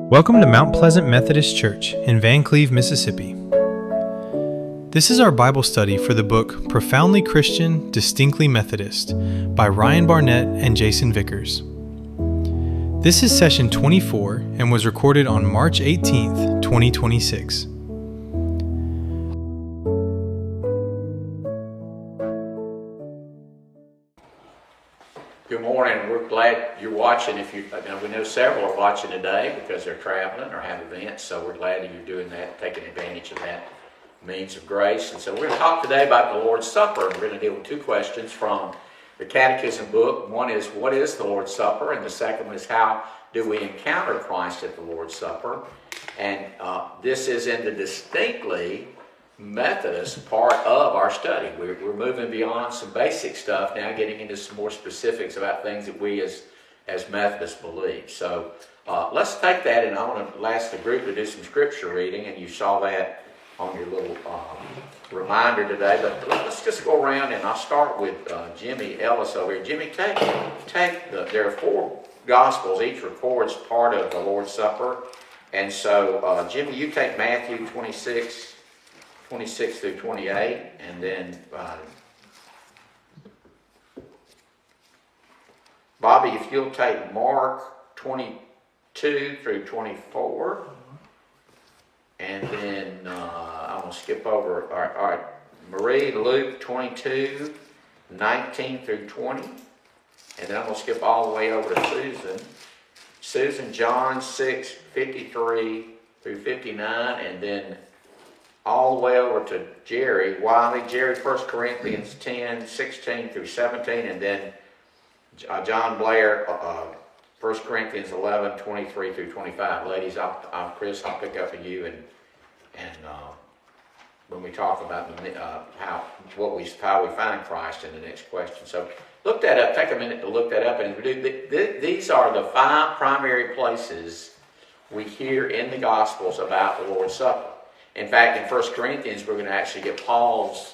Welcome to Mount Pleasant Methodist Church in Van Cleve, Mississippi. This is our Bible study for the book Profoundly Christian, Distinctly Methodist by Ryan Barnett and Jason Vickers. This is session 24 and was recorded on March 18th, 2026. Good morning. We're glad you're watching. We know several are watching today because they're traveling or have events, so we're glad that you're doing that, taking advantage of that means of grace. And so we're going to talk today about the Lord's Supper. We're going to deal with two questions from the Catechism book. One is, what is the Lord's Supper? And the second one is, how do we encounter Christ at the Lord's Supper? And this is in the distinctly Methodist part of our study. We're moving beyond some basic stuff now, getting into some more specifics about things that we as Methodists believe. So let's take that, and I want to ask the group to do some scripture reading, and you saw that on your little reminder today. But let's just go around, and I'll start with Jimmy Ellis over here. Jimmy, there are four Gospels. Each records part of the Lord's Supper. And so, Jimmy, you take Matthew 26 through 28, and then Bobby, if you'll take Mark 22 through 24, and then I'm going to skip over, all right, Marie, Luke 22, 19 through 20, and then I'm going to skip all the way over to Susan, John 6, 53 through 59, and then all the way over to Jerry, 1 Corinthians 10, 16 through 17, and then John Blair, 1 Corinthians 11, 23 through 25. Ladies, Chris, I'll pick up with you, and when we talk about how we find Christ in the next question. So look that up. Take a minute to look that up, and these are the five primary places we hear in the Gospels about the Lord's Supper. In fact, in 1 Corinthians, we're going to actually get Paul's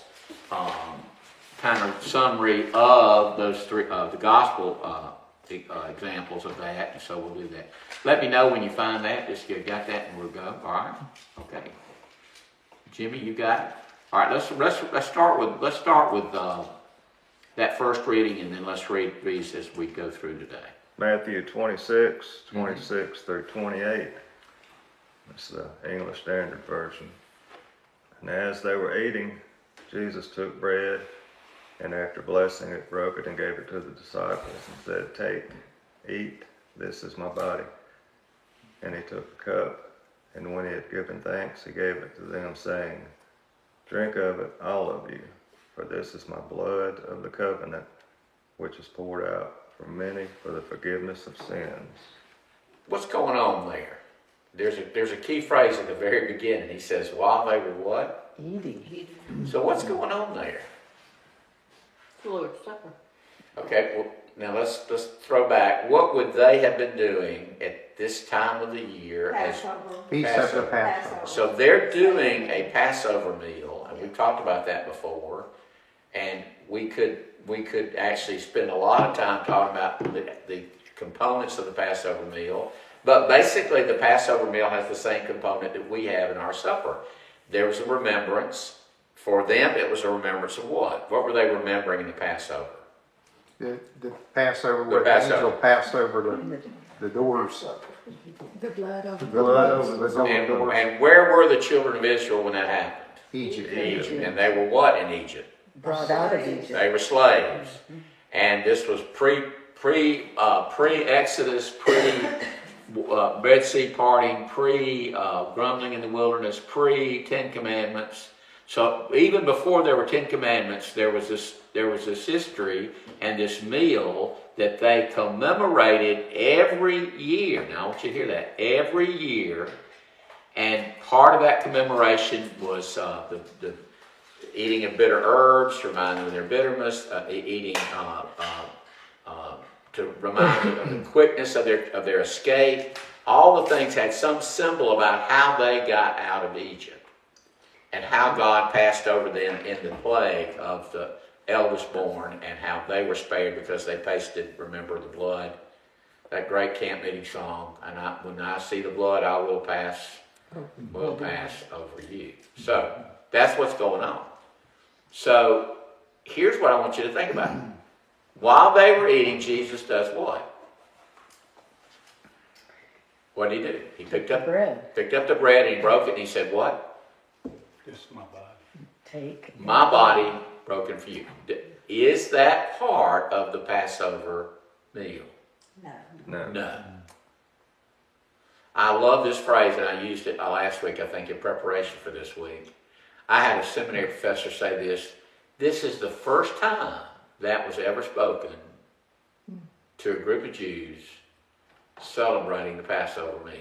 kind of summary of those three, the gospel examples of that, and so we'll do that. Let me know when you find that. Just got that, and we'll go. All right. Okay. Jimmy, you got it. All right. Let's start with that first reading, and then let's read these as we go through today. Matthew 26 through 28. It's the English Standard Version. And as they were eating, Jesus took bread, and after blessing it, broke it and gave it to the disciples and said, "Take, eat, this is my body." And he took a cup, and when he had given thanks, he gave it to them, saying, "Drink of it, all of you, for this is my blood of the covenant, which is poured out for many for the forgiveness of sins." What's going on there? There's a key phrase at the very beginning. He says, while they were what? Eating. So what's going on there? The Lord's Supper. Okay, well, now let's throw back. What would they have been doing at this time of the year? Passover. So they're doing a Passover meal, and we've talked about that before. And we could actually spend a lot of time talking about the components of the Passover meal. But basically, the Passover meal has the same component that we have in our supper. There was a remembrance. For them, it was a remembrance of what? What were they remembering in the Passover? The Passover, where the angel passed over the doors. The blood over The doors. And where were the children of Israel when that happened? Egypt. And they were what in Egypt? brought out of Egypt. They were slaves. And this was pre-Exodus, Red Sea parting, grumbling in the wilderness, pre-Ten Commandments. So even before there were 10 Commandments, there was this history and this meal that they commemorated every year. Now I want you to hear that. Every year. And part of that commemoration was the eating of bitter herbs, to remind them of their bitterness, eating to remind them of the quickness of their escape. All the things had some symbol about how they got out of Egypt and how God passed over them in the plague of the eldest born, and how they were spared because they remember the blood that great camp meeting song, and when I see the blood, I will pass over you. So that's what's going on. So here's what I want you to think about. While they were eating, Jesus does what? What did he do? He picked up the bread and he broke it and he said what? This is my body. Take My body broken for you. Is that part of the Passover meal? No. No. I love this phrase, and I used it last week, I think, in preparation for this week. I had a seminary professor say this. This is the first time that was ever spoken to a group of Jews celebrating the Passover meal.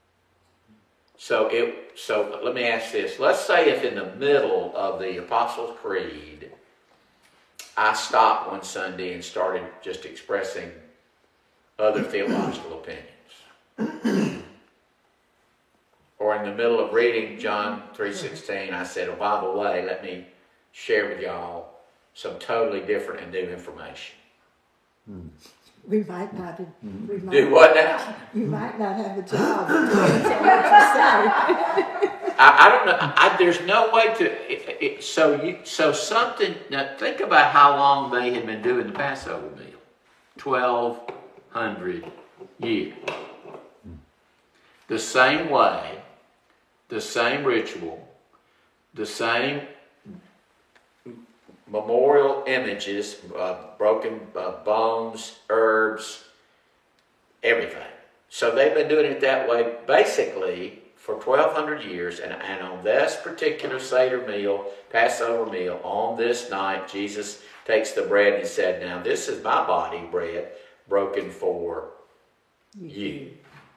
So let me ask this. Let's say if in the middle of the Apostles' Creed, I stopped one Sunday and started just expressing other theological opinions. Or in the middle of reading John 3:16, I said, oh, by the way, let me share with y'all some totally different and new information. We might not. Do what now? You might not have a job. It depends on what you say. I don't know. There's no way to. So something. Now think about how long they had been doing the Passover meal. 1,200 years. The same way, the same ritual, the same memorial images, broken bones, herbs, everything. So they've been doing it that way basically for 1,200 years. And on this particular Seder meal, Passover meal, on this night, Jesus takes the bread and he said, now this is my body bread broken for you.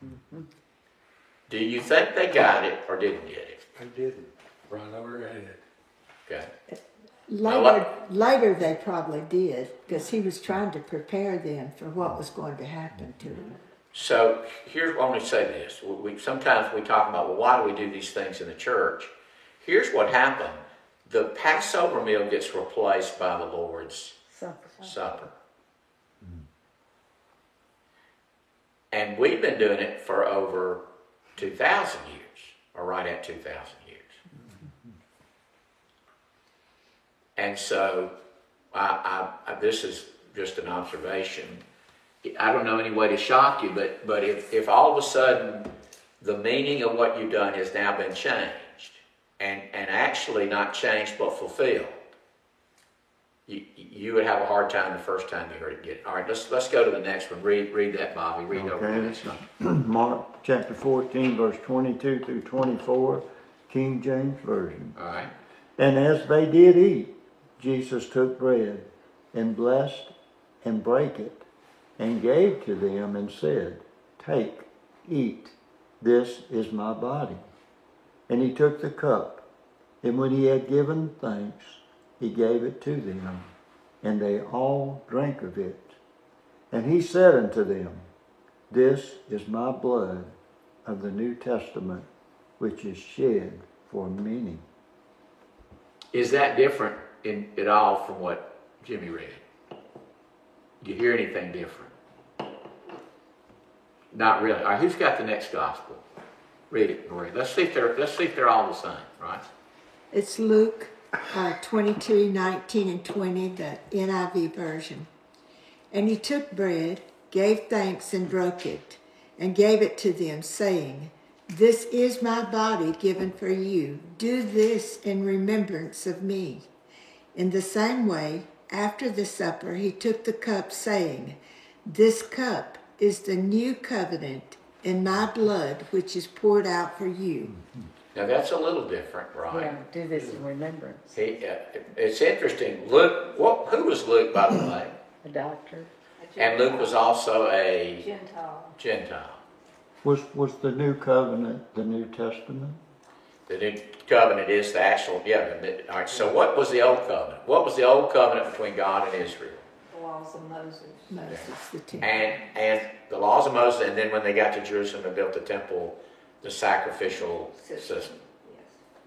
Do you think they got it or didn't get it? I didn't. Right over your head. Okay. Later they probably did, because he was trying to prepare them for what was going to happen to them. So here's why I want to say this. Sometimes we talk about, well, why do we do these things in the church? Here's what happened. The Passover meal gets replaced by the Lord's Supper. And we've been doing it for over 2,000 years, or right at 2,000 years. And so, this is just an observation. I don't know any way to shock you, but if all of a sudden the meaning of what you've done has now been changed, and actually not changed but fulfilled, you would have a hard time the first time you heard it. All right, let's go to the next one. Read that, Bobby. Read over the next one. Mark chapter 14, verse 22 through 24, King James Version. All right. And as they did eat, Jesus took bread and blessed and brake it and gave to them and said, take, eat, this is my body. And he took the cup, and when he had given thanks, he gave it to them, and they all drank of it. And he said unto them, this is my blood of the New Testament, which is shed for many. Is that different at all from what Jimmy read? Do you hear anything different? Not really. All right, who's got the next gospel? Read it, Maria. Let's see if they're all the same, right? It's Luke 22, 19, and 20, the NIV version. And he took bread, gave thanks, and broke it, and gave it to them, saying, this is my body given for you. Do this in remembrance of me. In the same way, after the supper, he took the cup, saying, this cup is the new covenant in my blood, which is poured out for you. Now that's a little different, right? Yeah, do this in remembrance. It's interesting. Luke, who was Luke, by the way? A doctor. And Luke was also a Gentile. Was the New Covenant the New Testament? The New Covenant is the actual, all right, so what was the Old Covenant? What was the Old Covenant between God and Israel? The laws of Moses. Moses, the temple. And the laws of Moses, and then when they got to Jerusalem and built the temple, the sacrificial system. Yes.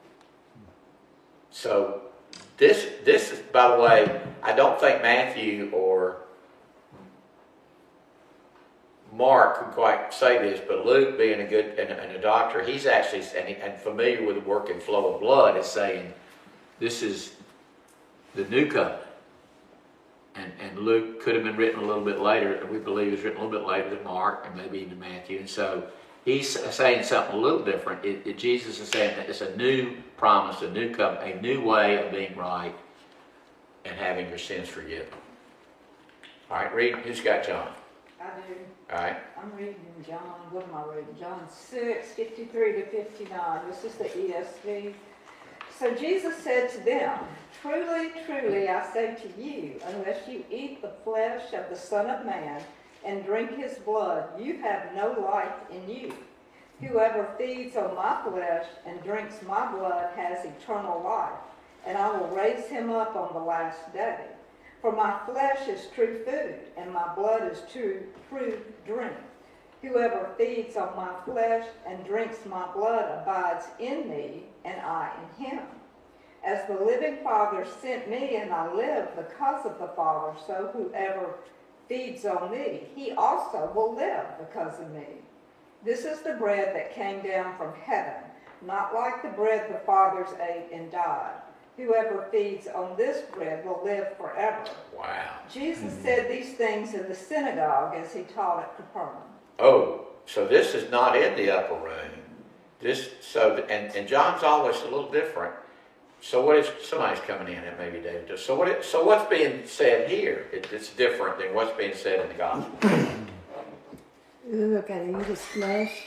So this is, by the way, I don't think Matthew or Mark could quite say this, but Luke, being a good and a doctor, he's actually and familiar with the work and flow of blood, is saying this is the new covenant. And Luke could have been written a little bit later, and we believe it's written a little bit later than Mark, and maybe even Matthew. And so he's saying something a little different. Jesus is saying that it's a new promise, a new covenant, a new way of being right and having your sins forgiven. All right, read. Who's got John? I do. All right. I'm reading John, what am I reading? John 6, 53 to 59. This is the ESV. So Jesus said to them, "Truly, truly, I say to you, unless you eat the flesh of the Son of Man and drink his blood, you have no life in you. Whoever feeds on my flesh and drinks my blood has eternal life, and I will raise him up on the last day. For my flesh is true food, and my blood is true drink. Whoever feeds on my flesh and drinks my blood abides in me, and I in him. As the living Father sent me, and I live because of the Father, so whoever feeds on me, he also will live because of me. This is the bread that came down from heaven, not like the bread the fathers ate and died. Whoever feeds on this bread will live forever." Wow. Jesus said these things in the synagogue as he taught at Capernaum. Oh, so this is not in the upper room. And John's always a little different. So what is, somebody's coming in, and maybe David. So what's being said here? It's different than what's being said in the gospel. Ooh, I gotta eat his flesh.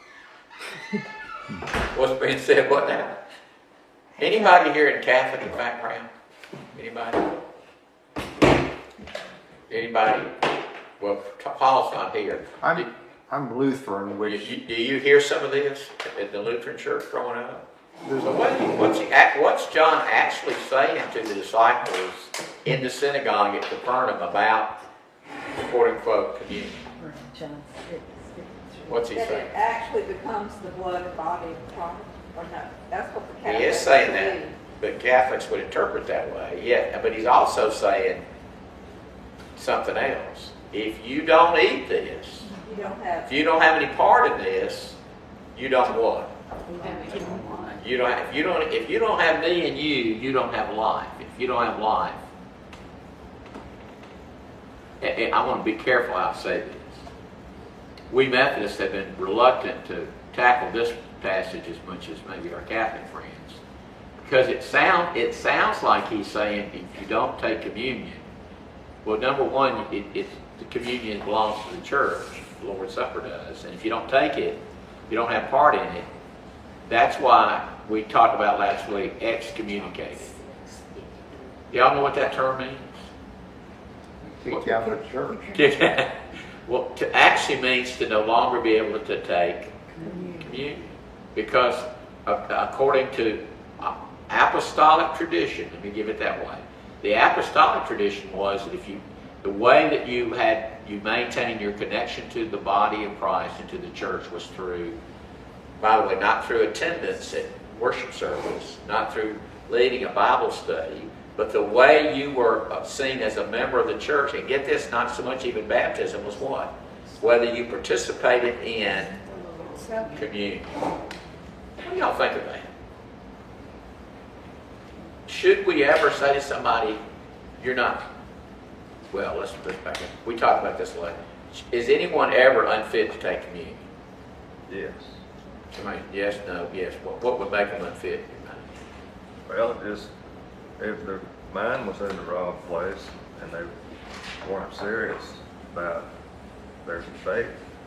What's being said what now? Anybody here in Catholic background? Anybody? Anybody? Well, Paul's not here. I'm Lutheran, which Do you hear some of this at the Lutheran church growing up? So what's John actually saying to the disciples in the synagogue at Capernaum about, quote unquote, communion? John 6, 53. What's he that saying? It actually becomes the blood and body of Christ. Or no, that's what the He Catholics is saying believe. that, but Catholics would interpret that way. Yeah, but he's also saying something else. If you don't eat this, You don't have. if you don't have any part in this, you don't what? You don't have. If you don't have me and you don't have life. If you don't have life, and I want to be careful how I say this. We Methodists have been reluctant to tackle this passage as much as maybe our Catholic friends, because it sounds like he's saying if you don't take communion, well, number one, the communion belongs to the church. The Lord's Supper does, and if you don't take it, you don't have part in it. That's why we talked about last week, excommunicated. Y'all know what that term means? kicked out of the church. Well, to actually means to no longer be able to take communion. Because according to apostolic tradition, let me give it that way. The apostolic tradition was that the way that you maintained your connection to the body of Christ and to the church was through, by the way, not through attendance at worship service, not through leading a Bible study, but the way you were seen as a member of the church, and get this, not so much even baptism, was what? Whether you participated in communion. What do y'all think of that? Should we ever say to somebody, you're not, well, let's back up. We talked about this later. Is anyone ever unfit to take communion? Yes. Somebody, yes, no, yes. What would make them unfit? Well, just if their mind was in the wrong place and they weren't serious about their faith.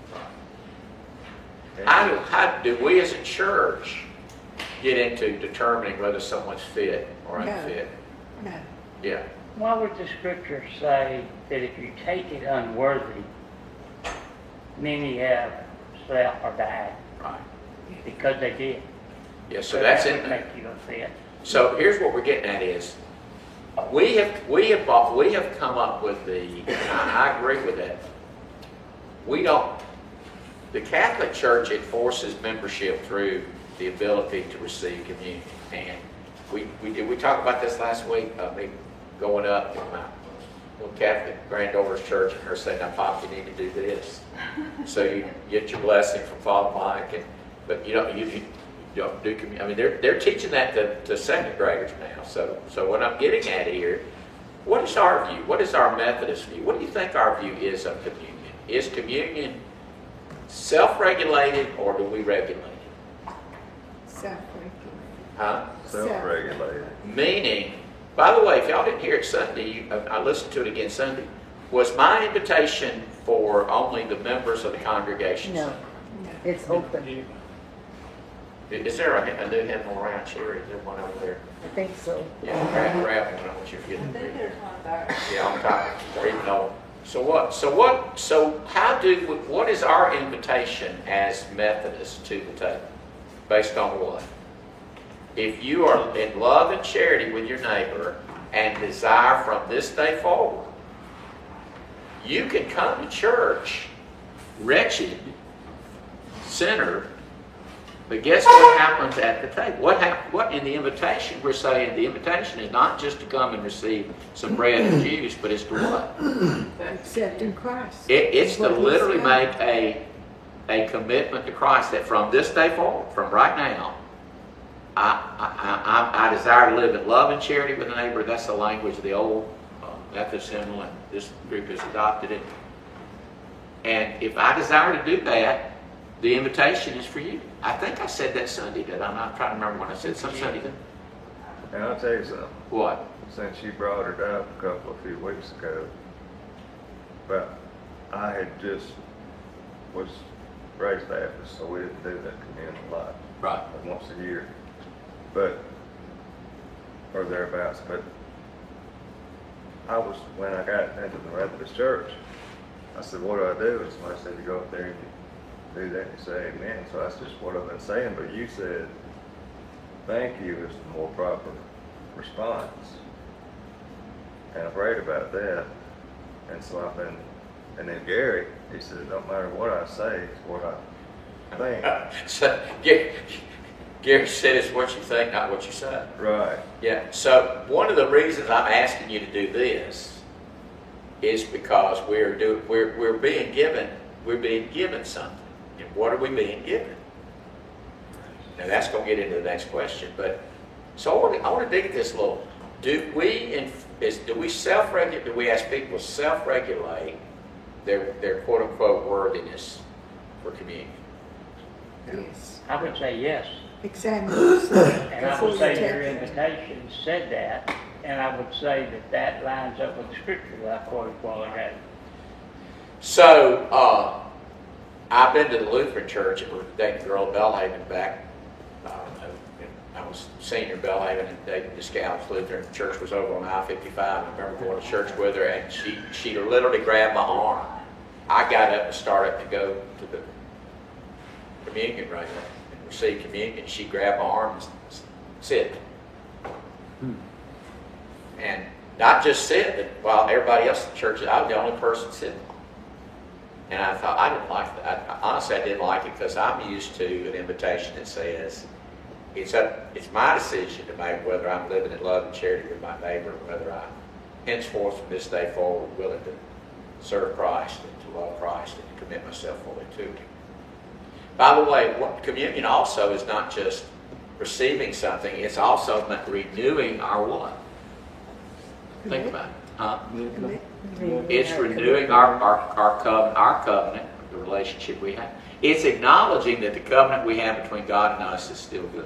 How do we as a church get into determining whether someone's fit or unfit? No. Yeah. Why would the scripture say that if you take it unworthy, many have slept or died? Right. Because they did. Yeah, so that's that it. would make you unfit. So here's what we're getting at is, we have come up with I agree with that. The Catholic Church enforces membership through the ability to receive communion. And we talked about this last week, me going up, little Catholic granddaughter's church, and her saying, "Now, Pop, you need to do this." So you get your blessing from Father Mike, but you don't do communion. I mean, they're teaching that to second graders now. So what I'm getting at here, what is our view? What is our Methodist view? What do you think our view is of communion? Is communion self-regulated, or do we regulate it? Self-regulated. Huh? Self-regulated. Meaning, by the way, if y'all didn't hear it Sunday, I listened to it again Sunday. Was my invitation for only the members of the congregation? No, it's open. Is there a new hymn around here? Is there one over there? I think so. Yeah, grab one. I want you to get I it. think there's one there. Yeah, on top. Or even though. What is our invitation as Methodists to the table? Based on what? If you are in love and charity with your neighbor and desire from this day forward, you can come to church wretched, sinner, but guess what happens at the table? What in the invitation? We're saying the invitation is not just to come and receive some bread and juice, but it's to what? Accepting Christ. It's to literally make a commitment to Christ that from this day forward, from right now, I desire to live in love and charity with the neighbor. That's the language of the old Methodist hymnal, and this group has adopted it. And if I desire to do that, the invitation is for you. I think I said that Sunday, did I? I'm not trying to remember when I said some Sunday. And I'll tell you something. What? Since you brought it up a few weeks ago, but I had just was raised Baptist, so we didn't do that communion a lot. Right. Like once a year. But, or thereabouts, but when I got into the Methodist church, I said, what do I do? And somebody said, you go up there and you do that and you say amen. So that's just what I've been saying, but you said, thank you is the more proper response. And I prayed about that. And so and then Gary, he said, it don't matter what I say, it's what I think. So, Gary said it's what you think, not what you say. Right. Yeah. So one of the reasons I'm asking you to do this is because we're being given something. And what are we being given? Now that's going to get into the next question. But so I want to dig at this a little. Do we self-regulate? Do we ask people to self-regulate their quote unquote worthiness for communion? Yes. I would say yes. Examine yourself. And I would say your invitation said that, and I would say that lines up with the scripture that I quoted a while ago. So, I've been to the Lutheran church and was dating a girl at Belhaven back, I was senior at Belhaven and dating the Scouts. Lutheran church was over on I-55. I remember going to church with her, and she literally grabbed my arm. I got up and started to go to the communion right there. Receive communion, she grabbed my arm and sit. And not just sit, but while everybody else in the church, I was the only person sitting. And I thought, I didn't like that. Honestly, I didn't like it because I'm used to an invitation that says, it's my decision to make whether I'm living in love and charity with my neighbor, whether I henceforth from this day forward willing to serve Christ and to love Christ and to commit myself fully to Him. By the way, communion also is not just receiving something, it's also renewing our what? Think about it. Huh? It's renewing our covenant, the relationship we have. It's acknowledging that the covenant we have between God and us is still good.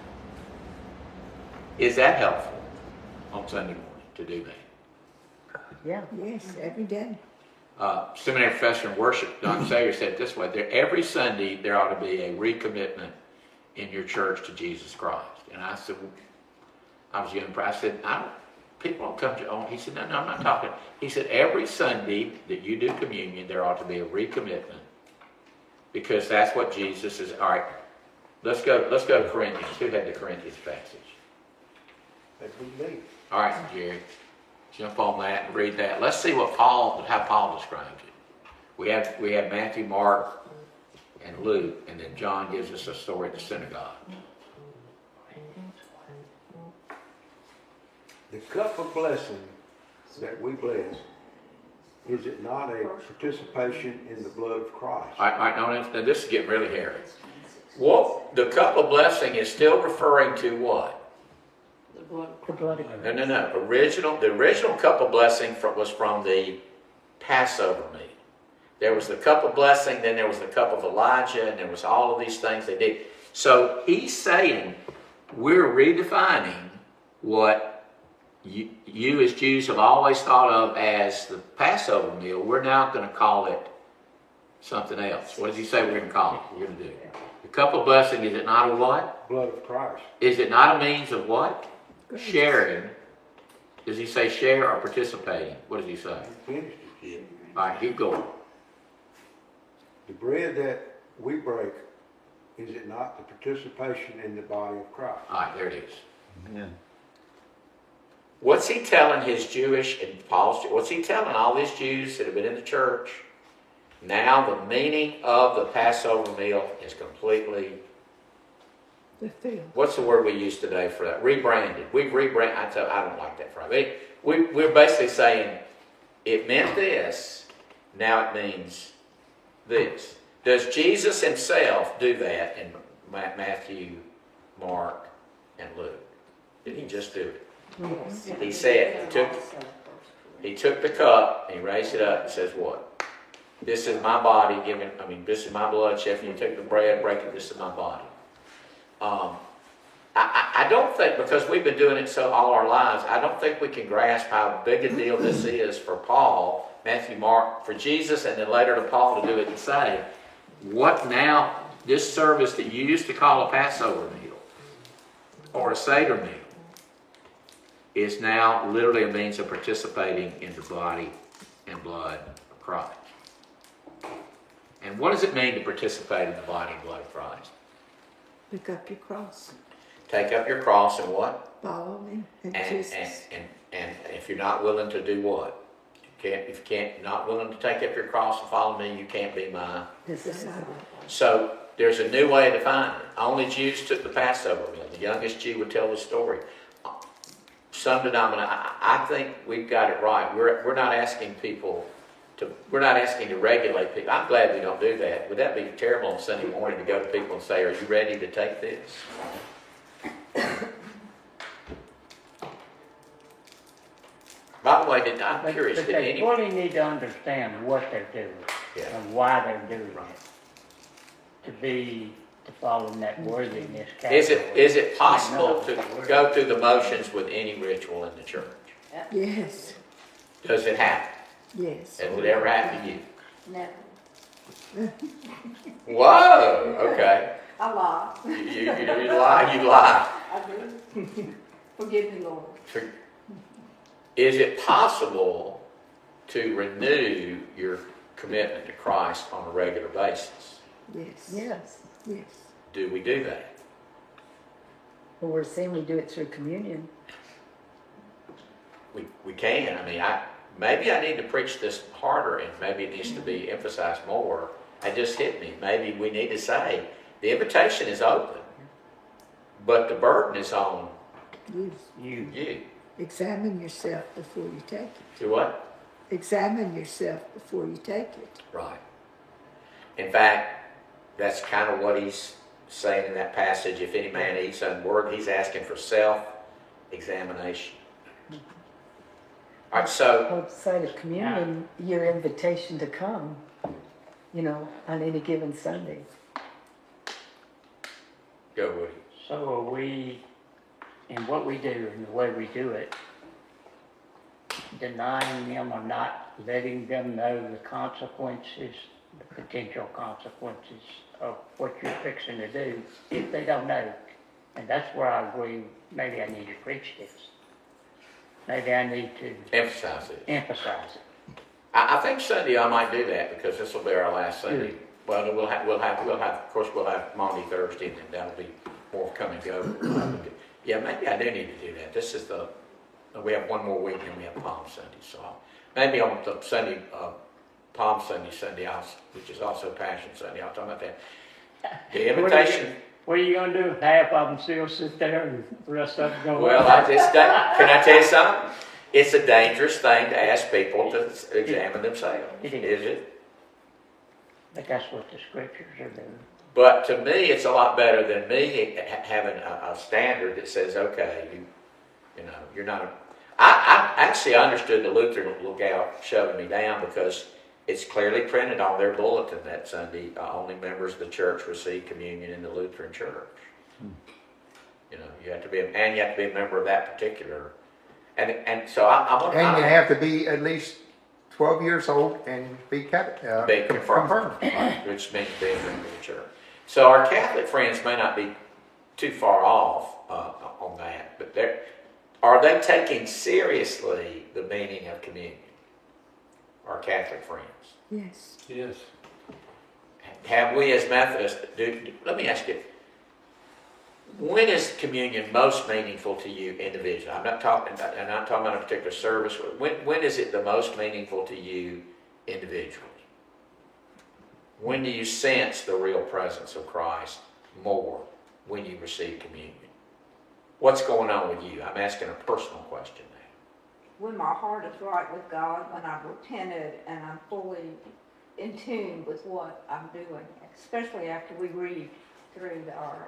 Is that helpful on Sunday morning to do that? Yeah. Yes, every day. Seminary professor in worship, Don Sayer, said it this way: every Sunday there ought to be a recommitment in your church to Jesus Christ. And I said, I said, people don't come to, he said, no, I'm not talking. He said, every Sunday that you do communion, there ought to be a recommitment, because that's what Jesus is. All right, let's go to Corinthians. Who had the Corinthians passage? All right, Jerry. Jump on that and read that. Let's see how Paul describes it. We have Matthew, Mark, and Luke, and then John gives us a story at the synagogue. The cup of blessing that we bless is it not a participation in the blood of Christ? All right, now this is getting really hairy. Well, the cup of blessing is still referring to what? The blood of Christ. No. The original cup of blessing was from the Passover meal. There was the cup of blessing, then there was the cup of Elijah, and there was all of these things they did. So he's saying we're redefining what you as Jews have always thought of as the Passover meal. We're now going to call it something else. What does he say we're going to call it? We're going to do the cup of blessing. Is it not a what? Blood of Christ. Is it not a means of what? Sharing. Does he say share or participating? What does he say? Finished it. All right, keep going. The bread that we break, is it not the participation in the body of Christ? All right, there it is. Amen. What's he telling his Jewish and Paul's? What's he telling all these Jews that have been in the church? Now the meaning of the Passover meal is completely. What's the word we use today for that? Rebranded. We've rebranded. I don't like that phrase. We're basically saying it meant this. Now it means this. Does Jesus himself do that in Matthew, Mark, and Luke? Did he just do it? Yes. He said he took the cup and he raised it up and says what? This is my body given. This is my blood shed. You take the bread, break it. This is my body. I don't think, because we've been doing it so all our lives, I don't think we can grasp how big a deal this is for Paul, Matthew, Mark, for Jesus, and then later to Paul to do it and say, what now, this service that you used to call a Passover meal or a Seder meal is now literally a means of participating in the body and blood of Christ. And what does it mean to participate in the body and blood of Christ? Pick up your cross. Take up your cross and what? Follow me. And if you're not willing to do what? If you're not willing to take up your cross and follow me, you can't be my disciple. So there's a new way to define it. Only Jews took the Passover meal. The youngest Jew would tell the story. Some denominations, I think we've got it right. We're not asking people to. We're not asking to regulate people. I'm glad we don't do that. Would that be terrible on Sunday morning to go to people and say, "Are you ready to take this?" By the way, I'm curious. But they really need to understand what they're doing and why they're doing it to follow in that worthiness category. Is it possible to go through the motions with any ritual in the church? Yes. Does it happen? Yes. Has it ever happened to you? Never. Whoa. Okay. I lie. You lie. I do. Forgive me, Lord. Is it possible to renew your commitment to Christ on a regular basis? Yes. Yes. Yes. Do we do that? Well, we're saying we do it through communion. We can. Maybe I need to preach this harder, and maybe it needs to be emphasized more. It just hit me. Maybe we need to say the invitation is open, but the burden is on you. Examine yourself before you take it. Do what? Examine yourself before you take it. Right. In fact, that's kind of what he's saying in that passage. If any man eats unworthy, he's asking for self-examination. All right, so outside of communion, your invitation to come, on any given Sunday. Go, Woody. So are we, in what we do and the way we do it, denying them or not letting them know the consequences, the potential consequences of what you're fixing to do if they don't know? And that's where I agree, maybe I need to preach this. Maybe I need to emphasize it. I think Sunday I might do that, because this will be our last Sunday. Well, we'll have Monday, Thursday, and then that'll be more come and go. Yeah, maybe I do need to do that. This is we have one more week and we have Palm Sunday, so maybe on the Sunday, Palm Sunday, which is also Passion Sunday, I'll talk about that. The invitation. What are you going to do? Half of them still sit there and the rest of them go. Well, can I tell you something? It's a dangerous thing to ask people to examine themselves, It is it? But that's what the scriptures are doing. But to me, it's a lot better than me having a standard that says, okay, you know, you're not a... I actually understood the Lutheran lookout shoving me down because it's clearly printed on their bulletin that Sunday, only members of the church receive communion in the Lutheran church. You know, you have to be a member of that particular... And so I'm And you have to be at least 12 years old and be confirmed. Right, which means being a member of the church. So our Catholic friends may not be too far off on that, but are they taking seriously the meaning of communion? Our Catholic friends? Yes. Yes. Have we as Methodists, let me ask you, when is communion most meaningful to you individually? I'm not talking about a particular service. When is it the most meaningful to you individually? When do you sense the real presence of Christ more when you receive communion? What's going on with you? I'm asking a personal question now. When my heart is right with God, when I've repented and I'm fully in tune with what I'm doing, especially after we read through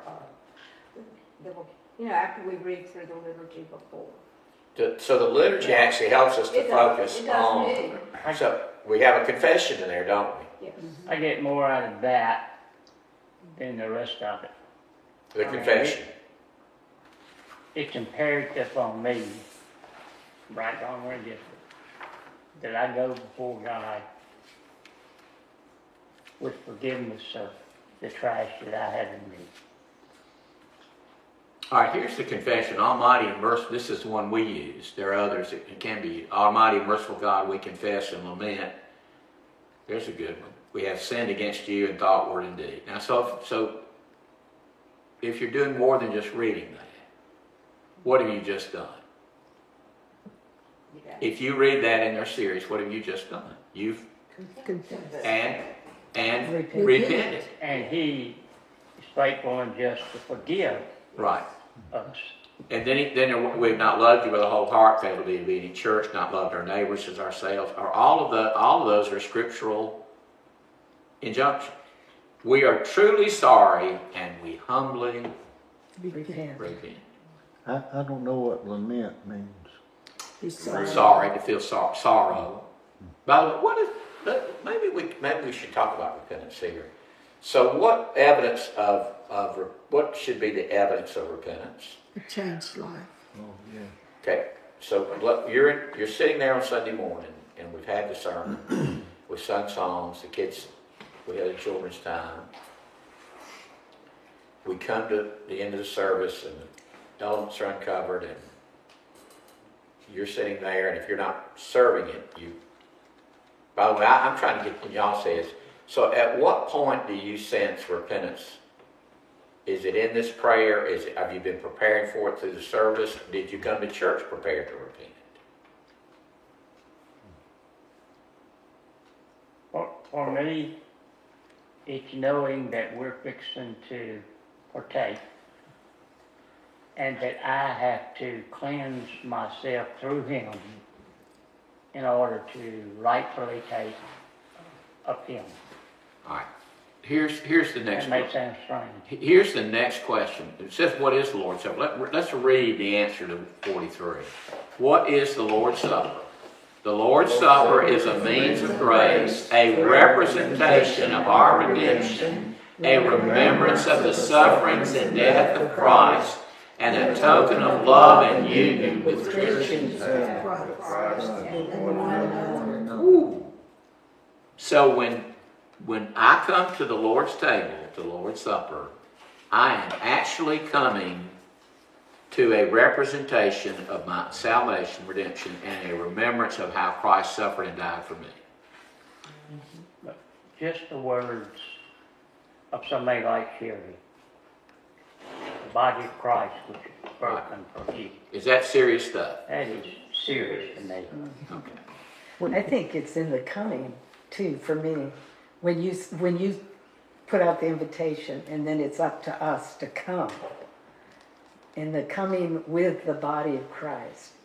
after we read through the liturgy before. So the liturgy actually helps us to focus on. Me. So we have a confession in there, don't we? Yes. I get more out of that than the rest of it. The confession. It's imperative on me, right, wrong, or indifferent, that I go before God with forgiveness of the trash that I have in me. All right, here's the confession. Almighty and merciful, this is the one we use. There are others that can be used. Almighty and merciful God, we confess and lament. There's a good one. We have sinned against you in thought, word, and deed. Now, so if you're doing more than just reading that, what have you just done? Yeah. If you read that in their series, what have you just done? You've Confess. and Repented. repented. And He is faithful and just to forgive Right. us. And then we've not loved you with a whole heart, failed to be obedient church, not loved our neighbors as ourselves. All of those are scriptural injunctions. We are truly sorry and we humbly Repent. repent. I don't know what lament means. He's sorry. Sorry, to feel sorrow. By the way, maybe we should talk about repentance here. So what evidence of what should be the evidence of repentance? A changed life. Oh, yeah. Okay, so look, you're sitting there on Sunday morning, and we've had the sermon, we've sung songs, the kids, we had a children's time. We come to the end of the service, and the elements are uncovered, and you're sitting there, and if you're not serving it, by the way, I'm trying to get what y'all says. So at what point do you sense repentance? Is it in this prayer? Have you been preparing for it through the service? Did you come to church prepared to repent? For me, it's knowing that we're fixing to partake and that I have to cleanse myself through Him in order to rightfully take of Him. All right. Here's the next That may one. sound strange. Here's the next question. It says, what is the Lord's Supper? Let's read the answer to 43. What is the Lord's Supper? The Lord's Supper is a means of grace, a representation of our redemption, a remembrance of the sufferings and death of Christ, and a token of love and union with Christians. Ooh. So when I come to the Lord's table, the Lord's Supper, I am actually coming to a representation of my salvation, redemption, and a remembrance of how Christ suffered and died for me. But just the words of somebody like Sherry, the body of Christ which is broken for you. Is that serious stuff? That is serious to me. Okay. Well, I think it's in the coming too for me. When you put out the invitation and then it's up to us to come. In the coming with the body of Christ.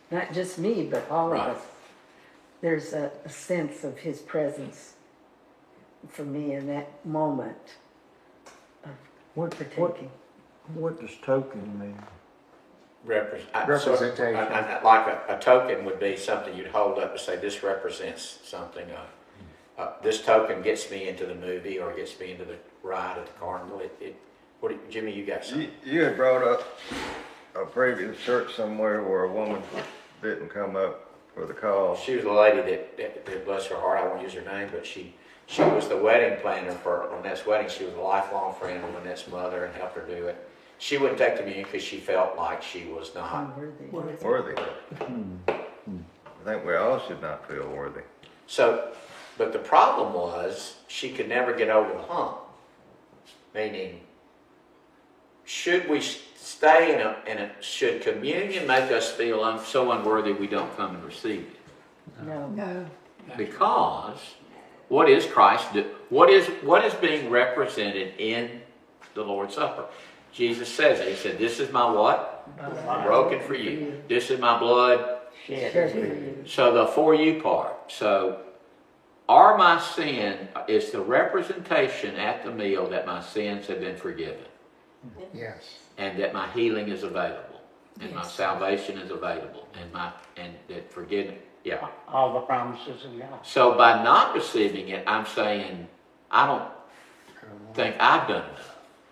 not just me, but all Right. of us. There's a sense of his presence for me in that moment of partaking. What does token mean? Representation. Like a token would be something you'd hold up and say, this represents something. This token gets me into the movie or gets me into the ride at the carnival. Jimmy, you got something? You had brought up a previous church somewhere where a woman didn't come up for the call. She was a lady that bless her heart, I won't use her name, but she was the wedding planner for Lynette's wedding. She was a lifelong friend of Lynette's mother and helped her do it. She wouldn't take communion because she felt like she was not Worthy. I think we all should not feel worthy. So, but the problem was she could never get over the hump. Meaning, should we stay should communion make us feel so unworthy we don't come and receive it? No. Because what is Christ do? What is being represented in the Lord's Supper? Jesus says it. He said, "This is my what? Broken for you. This is my blood Shed for you. So the for you part. So are my sin is the representation at the meal that my sins have been forgiven. Yes. And that my healing is available. And my salvation is available. And that forgiveness. Yeah. All the promises of God. So by not receiving it, I'm saying I don't think I've done enough.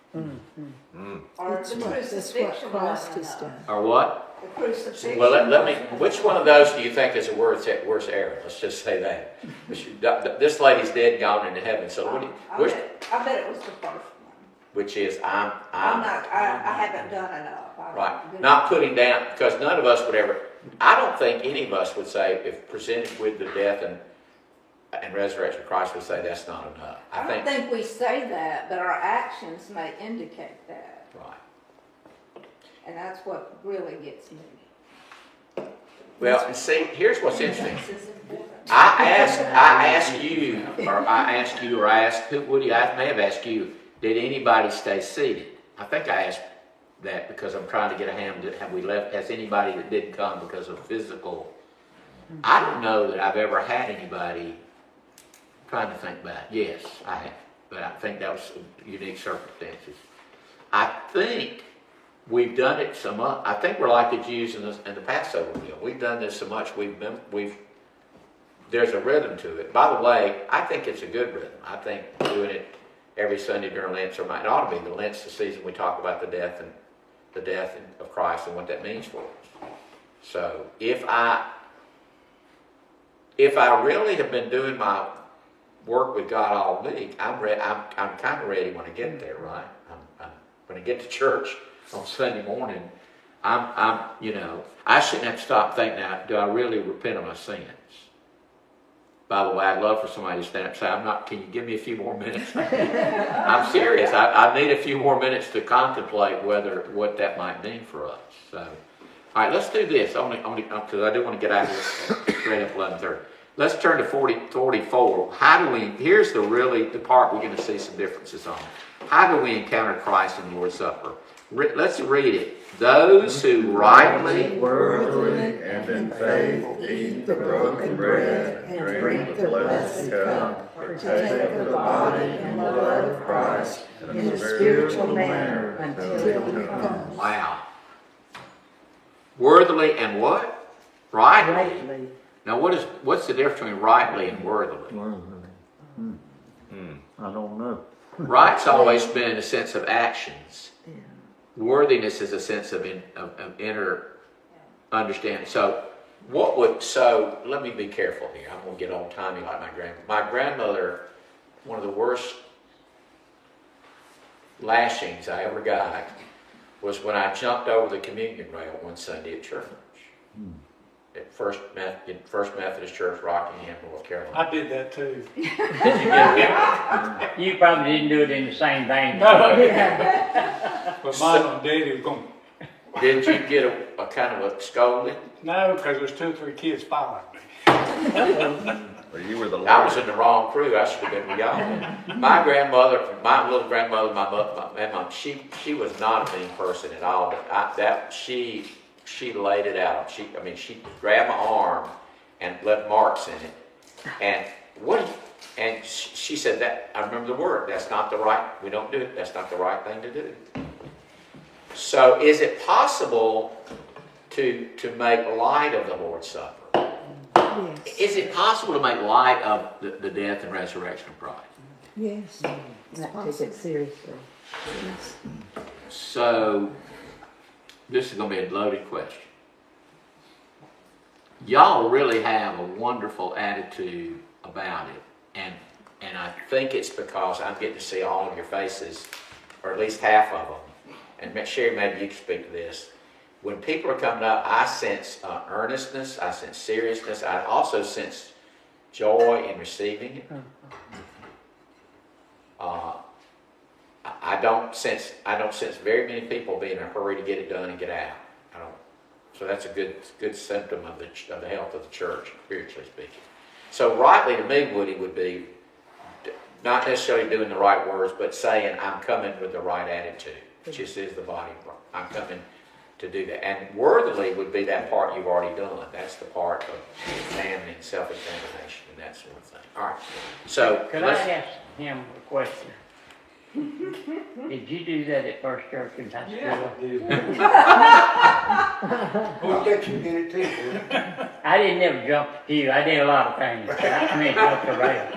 Or That's the what crucifixion Christ wasn't has enough. done. Or what? The crucifixion. Well, let me. wasn't Which enough. one of those do you think is a worse error? Let's just say that. This lady's dead and gone into heaven. So what? I bet it was the first one. Which is I haven't done enough. right. Not putting down, because none of us would ever. I don't think any of us would say, if presented with the death and resurrection of Christ, would say that's not enough. I don't think we say that, but our actions may indicate that. Right. And that's what really gets me. Well, and see, here's what's interesting. This is important. I asked you, or I asked, Woody, I may have asked you, did anybody stay seated? I think I asked that because I'm trying to get a hand. Has anybody that didn't come because of physical? I don't know that I've ever had anybody. I'm trying to think back. Yes, I have, but I think that was unique circumstances. I think we've done it so much. I think we're like the Jews in the Passover meal. We've done this so much. There's a rhythm to it. By the way, I think it's a good rhythm. I think doing it every Sunday during Lent, or it ought to be the Lent's the season we talk about the death of Christ and what that means for us. So if I really have been doing my work with God all week, I'm kind of ready when I get there, right? When I get to church on Sunday morning, I shouldn't have to stop and think now, do I really repent of my sins? By the way, I'd love for somebody to stand up and say, can you give me a few more minutes? I'm serious. I need a few more minutes to contemplate what that might mean for us. So, all right, let's do this, only because I do want to get out of here straight up 11:30. Let's turn to 44. Here's the part we're going to see some differences on. How do we encounter Christ in the Lord's Supper? Let's read it. Those who rightly, worthily, and in faith eat the broken bread and drink the blessed cup, partake of the body and blood of Christ in a spiritual manner until he comes. Wow. Worthily and what? Rightly. Now, what's the difference between rightly and worthily? I don't know. Right's always been a sense of actions. Worthiness is a sense of inner understanding. So let me be careful here. I'm going to get old-timey like my grandmother. My grandmother, one of the worst lashings I ever got was when I jumped over the communion rail one Sunday at church. At First Methodist Church, Rockingham, North Carolina. I did that too. Did you get it? You probably didn't do it in the same vein. No. But mom and daddy was going. Did you get a kind of a scolding? No, because there's 2 or 3 kids following me. Well, you were the Lord. I was in the wrong crew. I should have been with y'all. My little grandmother, my mom, she was not a mean person at all. But she she laid it out. She grabbed my arm and left marks in it. And she said that, I remember the word, that's not the right, we don't do it, that's not the right thing to do. So is it possible to make light of the Lord's Supper? Yes. Is it possible to make light of the death and resurrection of Christ? Yes. Not take it seriously. Yes. So, this is going to be a loaded question. Y'all really have a wonderful attitude about it. And I think it's because I'm getting to see all of your faces, or at least half of them. And Sherry, maybe you can speak to this. When people are coming up, I sense earnestness, I sense seriousness, I also sense joy in receiving it. I don't sense very many people being in a hurry to get it done and get out. So that's a good symptom of the health of the church, spiritually speaking. So rightly to me, Woody, would be not necessarily doing the right words, but saying I'm coming with the right attitude, which is the body. I'm coming to do that. And worthily would be that part you've already done. That's the part of examining, self-examination, and that sort of thing. All right. So could I ask him a question? Did you do that at First Church in Pensacola? We'll bet you did it too. I didn't ever jump the pew. I did a lot of things. I mean, jumped around.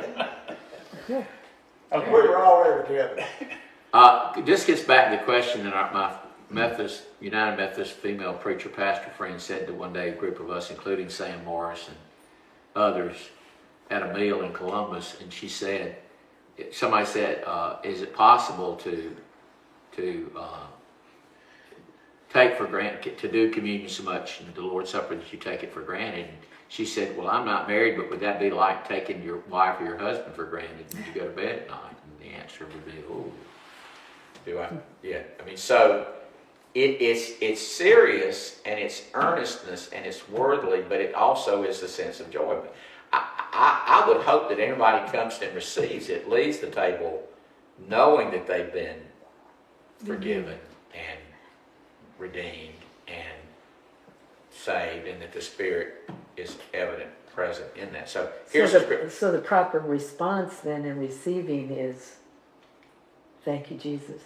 Okay. We were all there together. This gets back to the question that my United Methodist female preacher pastor friend said to one day a group of us, including Sam Morris and others, at a meal in Columbus, and she said, somebody said, is it possible to take for granted, to do communion so much in the Lord's Supper that you take it for granted? And she said, well, I'm not married, but would that be like taking your wife or your husband for granted when you go to bed at night? And the answer would be, oh, do I? Yeah. I mean, so it's serious and it's earnestness and it's worthily, but it also is the sense of joy. I would hope that anybody comes and receives it, leaves the table knowing that they've been forgiven and redeemed and saved, and that the Spirit is evident, present in that. So here's so the proper response then in receiving is, thank you, Jesus.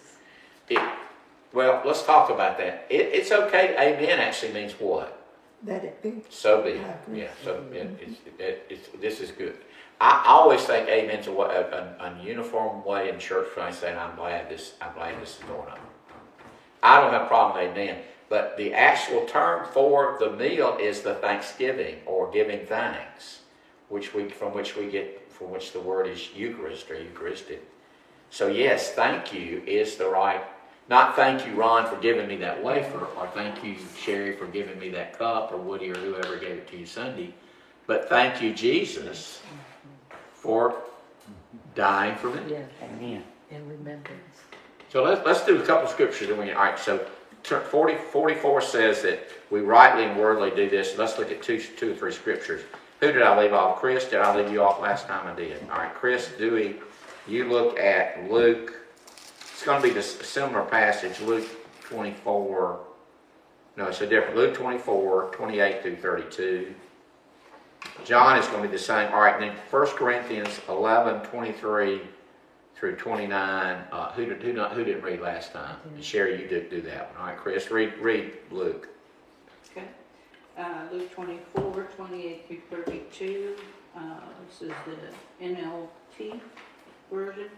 Well, let's talk about that. It's okay. Amen actually means what? Let it be. So be it. Yeah. So this is good. I always think amen's a uniform way in church for me saying I'm glad this is going on. I don't have a problem with amen, but the actual term for the meal is the thanksgiving or giving thanks, from which the word is Eucharist or Eucharistic. So yes, thank you is the right. Not thank you, Ron, for giving me that wafer, or thank you, Sherry, for giving me that cup, or Woody, or whoever gave it to you Sunday. But thank you, Jesus, for dying for me. Yes. Amen. In remembrance. So let's do a couple of scriptures. All right, so 44 says that we rightly and worthily do this. Let's look at two or three scriptures. Who did I leave off? Chris, did I leave you off last time? I did. All right, Chris, Dewey, you look at Luke. It's going to be a similar passage, Luke 24. No, it's a different. Luke 24, 28 through 32. John is going to be the same. All right, and then 1 Corinthians 11, 23 through 29. Who didn't read last time? And Sherry, you did do that one. All right, Chris, read Luke. Okay. Luke 24, 28 through 32. This is the NLT version.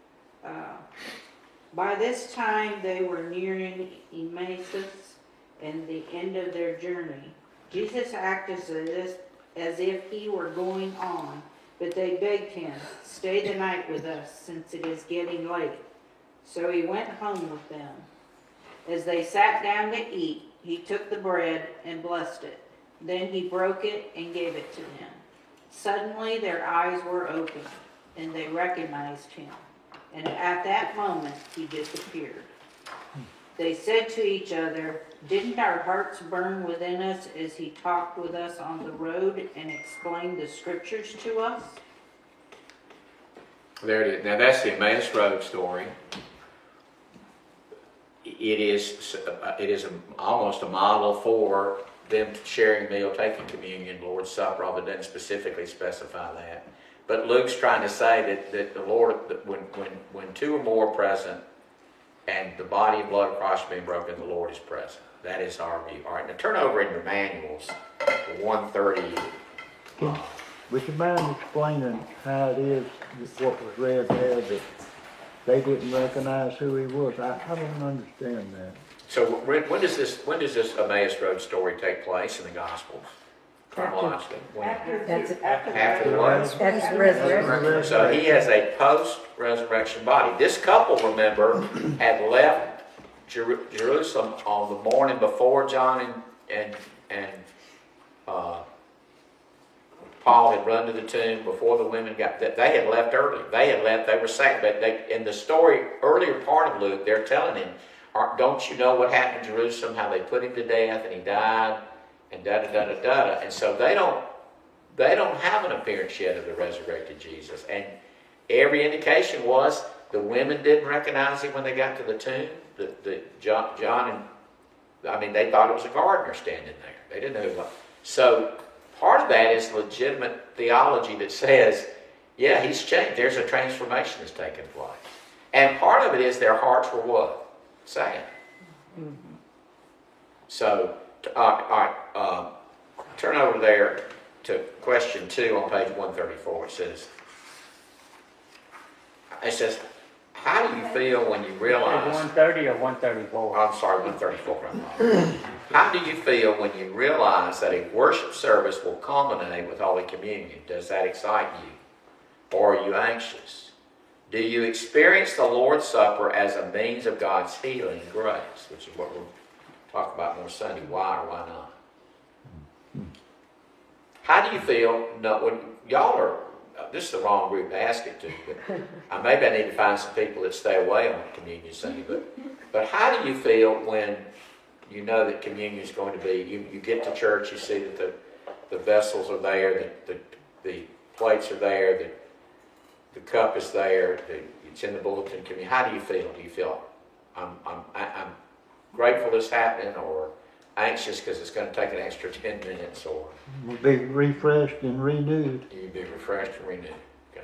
By this time they were nearing Emmaus and the end of their journey. Jesus acted as if he were going on, but they begged him, stay the night with us, since it is getting late. So he went home with them. As they sat down to eat, he took the bread and blessed it. Then he broke it and gave it to them. Suddenly their eyes were opened, and they recognized him. And at that moment, he disappeared. They said to each other, didn't our hearts burn within us as he talked with us on the road and explained the scriptures to us? There it is. Now that's the Emmaus Road story. it is almost a model for them sharing a meal, taking communion, Lord's Supper, although it doesn't specifically specify that. But Luke's trying to say that the Lord, that when two or more are present and the body and blood of Christ being broken, the Lord is present. That is our view. All right, now turn over in your manuals to 130. Would you mind explaining how it is, what was read there, that they didn't recognize who he was? I don't understand that. So when does this Emmaus Road story take place in the Gospels? Chronologically. After the resurrection. So he has a post-resurrection body. This couple, remember, had left Jerusalem on the morning before John and Paul had run to the tomb, before the women got. They had left early. They had left. They were sad. But in the story, earlier part of Luke, they're telling him, "Don't you know what happened in Jerusalem? How they put him to death and he died, and da da da da da." And so they don't have an appearance yet of the resurrected Jesus. And every indication was the women didn't recognize him when they got to the tomb. John and they thought it was a gardener standing there. They didn't know who it was. So part of that is legitimate theology that says, yeah, he's changed. There's a transformation that's taken place. And part of it is their hearts were what? Sad. Mm-hmm. So, turn over there to question 2 on page 134. It says, how do you feel when you realize... 130 or 134? I'm sorry, 134. How do you feel when you realize that a worship service will culminate with Holy Communion? Does that excite you? Or are you anxious? Do you experience the Lord's Supper as a means of God's healing and grace? Which is what we'll talk about more Sunday. Why or why not? How do you feel when y'all are... This is the wrong group to ask it to, but maybe I need to find some people that stay away on Communion Sunday. But how do you feel when you know that communion is going to be? You get to church, you see that the vessels are there, the plates are there, the cup is there, it's in the bulletin communion. How do you feel? Do you feel I'm grateful this happened, or anxious because it's going to take an extra 10 minutes, or we'll be refreshed and renewed. You'll be refreshed and renewed. Okay.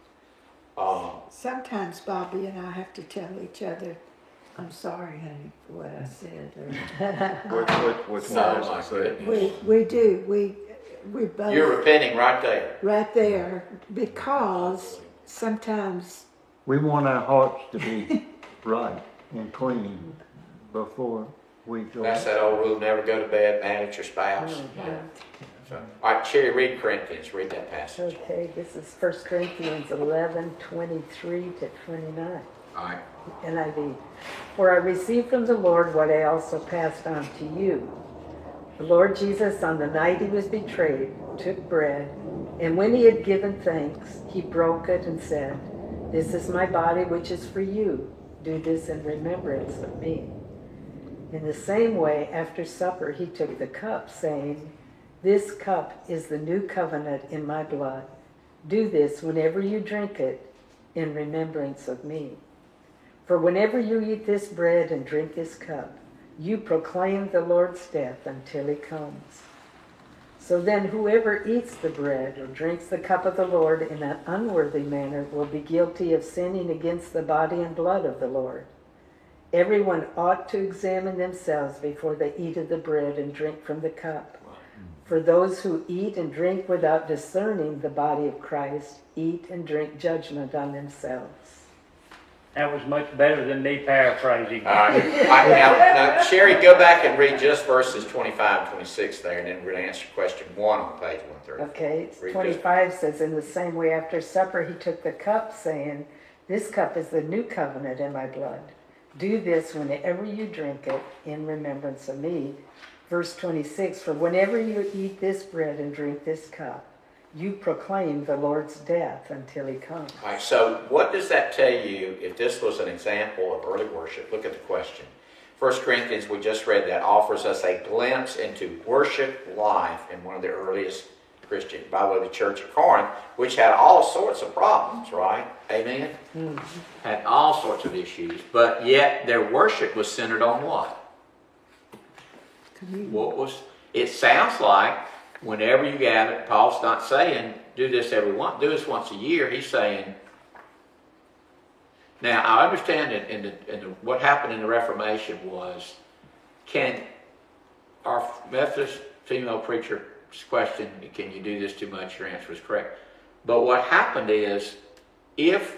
Sometimes Bobby and I have to tell each other, "I'm sorry, honey, for what I said." Which one is we do. We both. You're repenting right there. Right there, because sometimes we want our hearts to be right and clean before we go. That's that old rule: never go to bed mad at your spouse. Mm-hmm. So, all right, Sherry, read Corinthians. Read that passage. Okay, this is 1 Corinthians 11:23 to 29. All right. NIV. For I received from the Lord what I also passed on to you. The Lord Jesus, on the night he was betrayed, took bread, and when he had given thanks, he broke it and said, "This is my body which is for you. Do this in remembrance of me." In the same way, after supper, he took the cup, saying, "This cup is the new covenant in my blood. Do this whenever you drink it in remembrance of me. For whenever you eat this bread and drink this cup, you proclaim the Lord's death until he comes. So then whoever eats the bread or drinks the cup of the Lord in an unworthy manner will be guilty of sinning against the body and blood of the Lord. Everyone ought to examine themselves before they eat of the bread and drink from the cup. For those who eat and drink without discerning the body of Christ eat and drink judgment on themselves." That was much better than me paraphrasing. Now, Sherry, go back and read just verses 25 and 26 there, and then we're going to answer question 1 on page 130. Okay, 25 says, "In the same way after supper he took the cup, saying, 'This cup is the new covenant in my blood. Do this whenever you drink it in remembrance of me.'" Verse 26, "For whenever you eat this bread and drink this cup, you proclaim the Lord's death until he comes." All right, so what does that tell you if this was an example of early worship? Look at the question. 1 Corinthians, we just read that, offers us a glimpse into worship life in one of the earliest Christian, by the way, the church at Corinth, which had all sorts of problems, right? Amen? Had all sorts of issues, but yet their worship was centered on what? What was? It sounds like whenever you gather, Paul's not saying do this do this once a year. He's saying. Now I understand that what happened in the Reformation was, can our Methodist female preacher's question, can you do this too much? Your answer is correct. But what happened is, if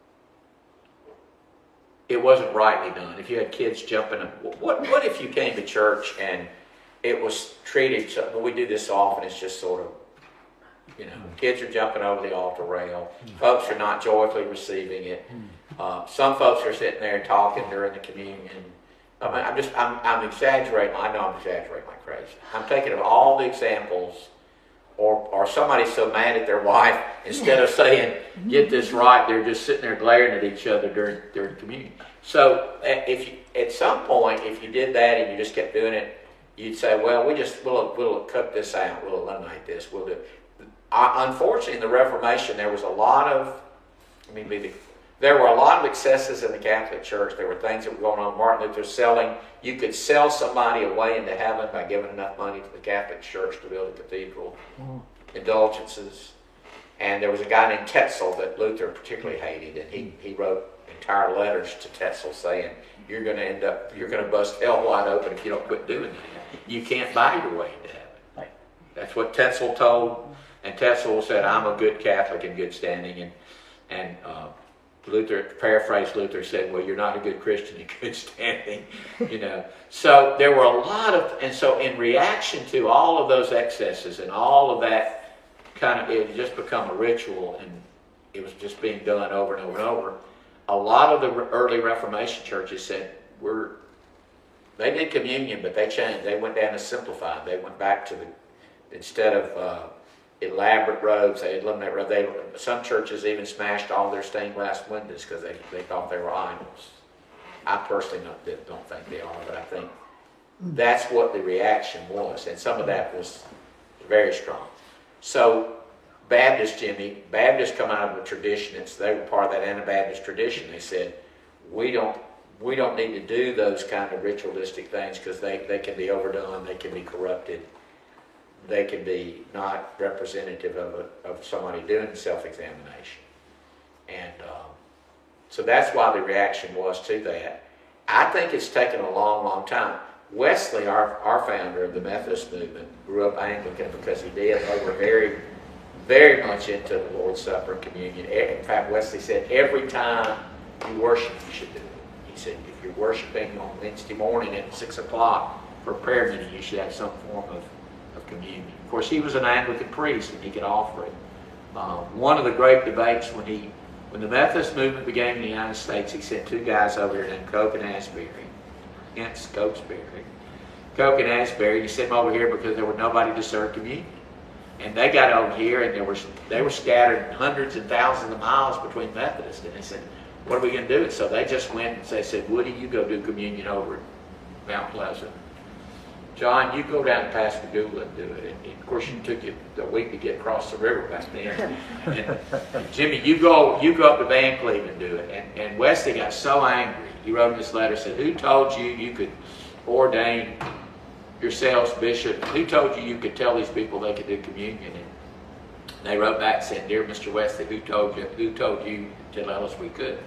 it wasn't rightly done, if you had kids jumping, what if you came to church and it was treated, we do this often, it's just sort of, kids are jumping over the altar rail, folks are not joyfully receiving it, some folks are sitting there and talking during the communion. I mean, I'm exaggerating, I know I'm exaggerating like crazy. I'm taking of all the examples, or somebody's so mad at their wife, instead of saying, get this right, they're just sitting there glaring at each other during communion. So if you, at some point, if you did that and you just kept doing it, you'd say, well, we'll cut this out, we'll eliminate this, we'll do it. Unfortunately, in the Reformation, there was a lot of, there were a lot of excesses in the Catholic Church. There were things that were going on. Martin Luther selling. You could sell somebody away into heaven by giving enough money to the Catholic Church to build a cathedral. Indulgences. And there was a guy named Tetzel that Luther particularly hated, and he wrote entire letters to Tetzel saying, you're going to bust hell wide open if you don't quit doing that. You can't buy your way into heaven. That's what Tetzel told. And Tetzel said, I'm a good Catholic in good standing. And Luther, paraphrased Luther, said, well, you're not a good Christian in good standing. So there were a lot of, and so in reaction to all of those excesses and all of that it had just become a ritual, and it was just being done over and over and over. A lot of the early Reformation churches said, they did communion, but they changed. They went down to simplified. They went back to instead of elaborate robes, they eliminated robes. Some churches even smashed all their stained glass windows because they thought they were idols. I personally don't think they are, but I think that's what the reaction was, and some of that was very strong. So Baptists come out of a tradition. They were part of that Anabaptist tradition. They said, we don't need to do those kind of ritualistic things because they can be overdone, they can be corrupted. They can be not representative of somebody doing self-examination. And so that's why the reaction was to that. I think it's taken a long, long time. Wesley, our founder of the Methodist movement, grew up Anglican because he did. They were very, very much into the Lord's Supper and communion. In fact, Wesley said, every time you worship, you should do it. He said, if you're worshiping on Wednesday morning at 6 o'clock for a prayer meeting, you should have some form of communion. Of course, he was an Anglican priest, and he could offer it. One of the great debates when the Methodist movement began in the United States, he sent two guys over here named Coke and Asbury, hence Cokesbury. Coke and Asbury, he sent them over here because there was nobody to serve communion. And they got over here, and they were scattered hundreds and thousands of miles between Methodists. And they said, what are we going to do? And so they just went and they said, Woody, you go do communion over at Mount Pleasant. John, you go down to Pascagoula and do it. And of course, it took you a week to get across the river back then. And Jimmy, you go up to Van Cleve and do it. And Wesley got so angry. He wrote in this letter, said, who told you could ordain yourselves bishop? Who told you could tell these people they could do communion? And they wrote back and said, dear Mr. Wesley, who told you to tell us we could?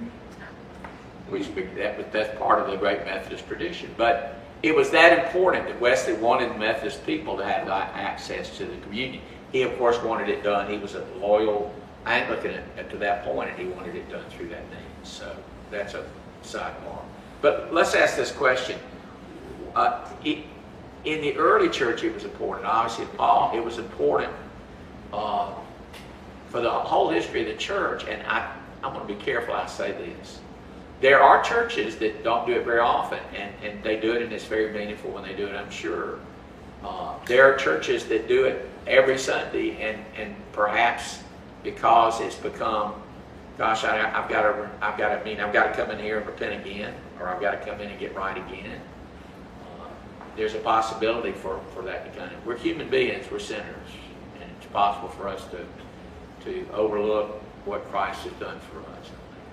That's part of the great Methodist tradition. But it was that important that Wesley wanted Methodist people to have access to the communion. He, of course, wanted it done. He was a loyal Anglican to that point, and he wanted it done through that means. So that's a sidebar. But let's ask this question. In the early church, it was important. Obviously, Paul, it was important for the whole history of the church. And I'm going to be careful how I say this. There are churches that don't do it very often, and they do it, and it's very meaningful when they do it, I'm sure. There are churches that do it every Sunday, and perhaps because it's become, gosh, I've got to come in here and repent again, or I've got to come in and get right again. There's a possibility for that to kind of. We're human beings, we're sinners, and possible for us to overlook what Christ has done for us.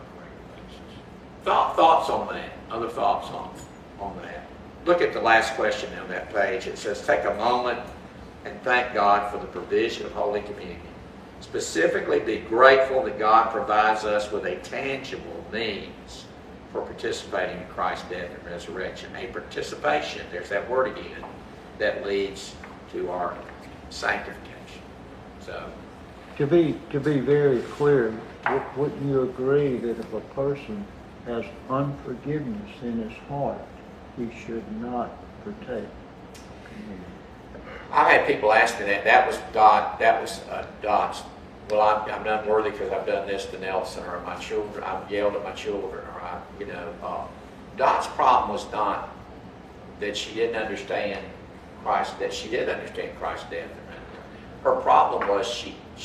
Thoughts on that? Other thoughts on that? Look at the last question on that page. It says, take a moment and thank God for the provision of Holy Communion. Specifically, be grateful that God provides us with a tangible means for participating in Christ's death and resurrection. A participation, there's that word again, that leads to our sanctification. So, to be very clear, wouldn't you agree that if a person has unforgiveness in his heart, he should not partake communion? I've had people ask me that. That was Dot's. Well, I'm unworthy because I've done this to Nelson, or my children. I've yelled at my children, or Dot's problem was not that she didn't understand Christ. That she did understand Christ's death. Her problem was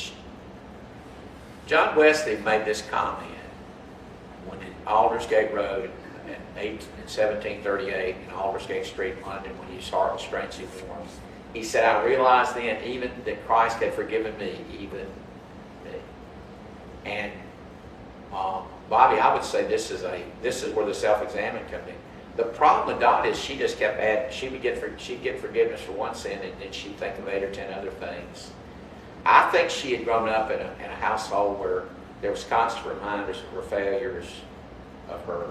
John Wesley made this comment when in Aldersgate Road in 1738 in Aldersgate Street, London, when his heart was strangely warm. He said, I realized then even that Christ had forgiven me, even me. And Bobby, I would say this is where the self-examine comes in. The problem with Dot is she just kept adding. She'd get forgiveness for one sin, and then she'd think of 8 or 10 other things. I think she had grown up in a household where there was constant reminders of her failures, of her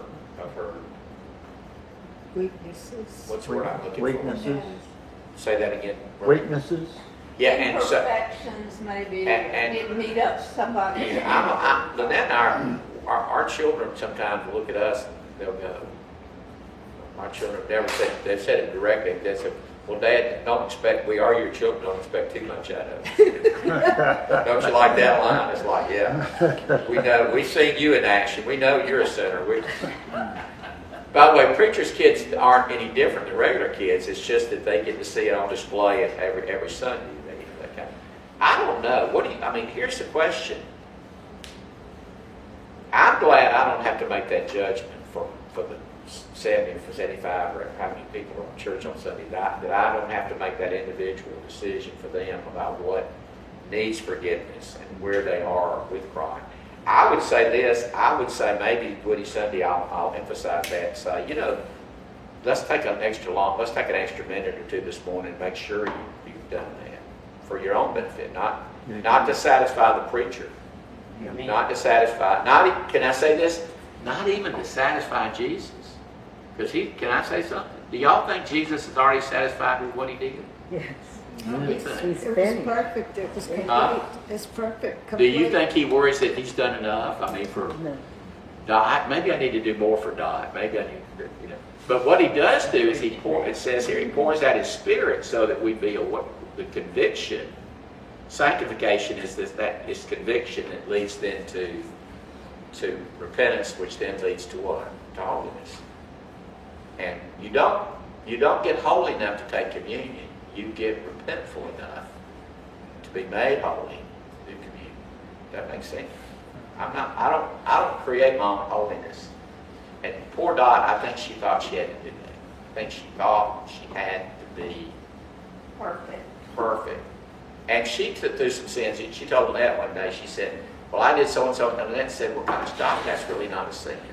weaknesses. What's the word I'm looking Weaknesses. for? Say that again. Weaknesses. Yeah, and so Imperfections maybe and didn't meet up somebody. Lynette and our children sometimes look at us and they'll go, my children never said, they've said it directly. They said, well, Dad, we are your children, don't expect too much out of us. Don't you like that line? It's like, yeah, we know, we've seen you in action. We know you're a sinner. By the way, preachers' kids aren't any different than regular kids. It's just that they get to see it on display every Sunday. I don't know. Here's the question. I'm glad I don't have to make that judgment for the 70 or 75 or how many people are in church on Sunday, that I don't have to make that individual decision for them about what needs forgiveness and where they are with Christ. I would say this. I would say maybe Woody Sunday I'll emphasize that and say, let's take an extra minute or two this morning and make sure you've done that for your own benefit, not to satisfy the preacher, not to satisfy, can I say this? Not even to satisfy Jesus. Because can I say something? Do y'all think Jesus is already satisfied with what he did? Yes. It was perfect. It was complete. It's perfect. Complete. Do you think he worries that he's done enough? For Dot, maybe I need to do more for Dot. Maybe I need to, But what he does do is it says here, he pours out his Spirit so that we be the conviction. Sanctification is this conviction that leads then to repentance, which then leads to what? To holiness. And you don't get holy enough to take communion. You get repentful enough to be made holy through communion. That makes sense. I don't create my own holiness. And poor Dot, I think she thought she had to do that. I think she thought she had to be perfect. And she took through some sins. She told Lynette one day, she said, well, I did so and so. And Lynette said, well, gosh, Dot, that's really not a sin.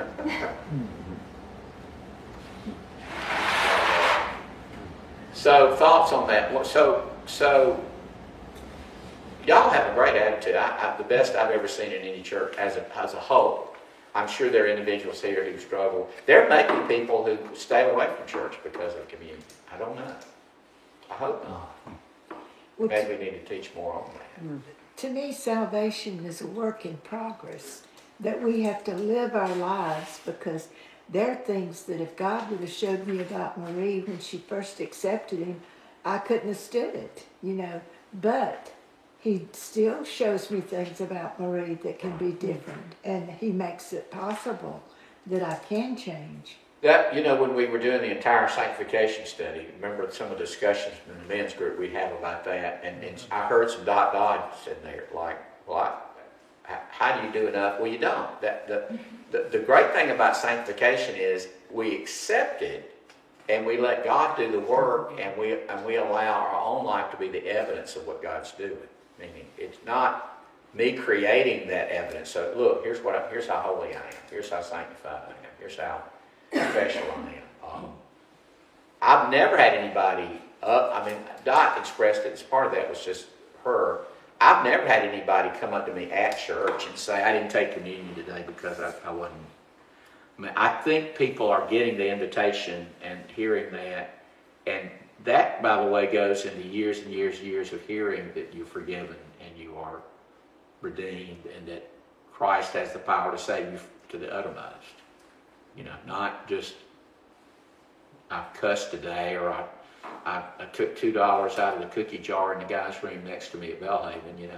So thoughts on that? So y'all have a great attitude. The best I've ever seen in any church as a whole. I'm sure there are individuals here who struggle. There may be people who stay away from church because of communion. I don't know. I hope not. Maybe we need to teach more on that. To me, salvation is a work in progress, that we have to live our lives, because there are things that if God would have showed me about Marie when she first accepted him, I couldn't have stood it, But he still shows me things about Marie that can be different, and he makes it possible that I can change. That, when we were doing the entire sanctification study, remember some of the discussions in the men's group we had about that, and I heard some dots in there, like, well, how do you do enough? Well, you don't. The great thing about sanctification is we accept it, and we let God do the work, and we allow our own life to be the evidence of what God's doing. Meaning, it's not me creating that evidence. So look, here's how holy I am. Here's how sanctified I am. Here's how special I am. I've never had anybody Dot expressed it as part of that was just her. I've never had anybody come up to me at church and say, I didn't take communion today because I wasn't. I think people are getting the invitation and hearing that, and that, by the way, goes into years and years and years of hearing that you're forgiven and you are redeemed and that Christ has the power to save you to the uttermost. Not just I cussed today or I took $2 out of the cookie jar in the guy's room next to me at Belhaven,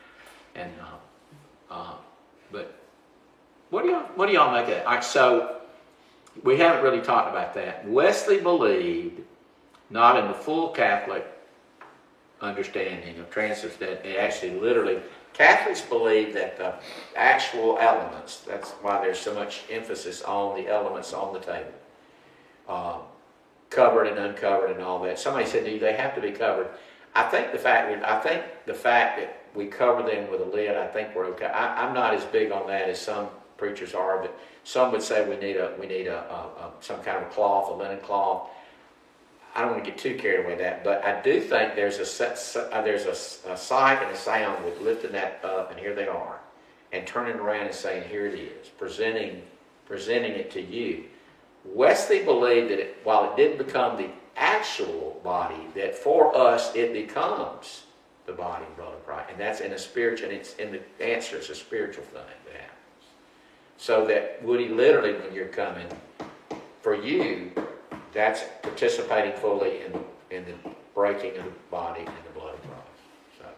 but what do y'all make of that? All right, so we haven't really talked about that. Wesley believed, not in the full Catholic understanding of transubstantiation, actually literally, Catholics believe that the actual elements, that's why there's so much emphasis on the elements on the table, covered and uncovered and all that. Somebody said, do they have to be covered? I think the fact that we cover them with a lid, I think we're okay. I'm not as big on that as some preachers are, but some would say we need some kind of a cloth, a linen cloth. I don't want to get too carried away with that, but I do think there's a sight and a sound with lifting that up, and here they are, and turning around and saying, here it is, presenting it to you. Wesley believed that while it didn't become the actual body, that for us it becomes the body and blood of Christ, and that's in a spiritual. And it's in the answer. It's a spiritual thing that happens. So that Woody, literally, when you're coming, for you, that's participating fully in the breaking of the body and the blood of Christ.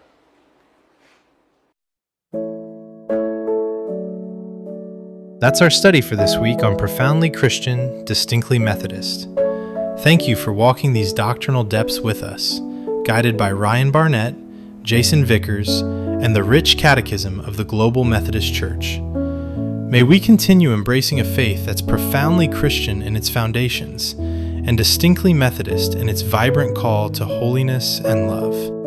That's our study for this week on Profoundly Christian, Distinctly Methodist. Thank you for walking these doctrinal depths with us, guided by Ryan Barnett, Jason Vickers, and the rich catechism of the Global Methodist Church. May we continue embracing a faith that's profoundly Christian in its foundations and distinctly Methodist in its vibrant call to holiness and love.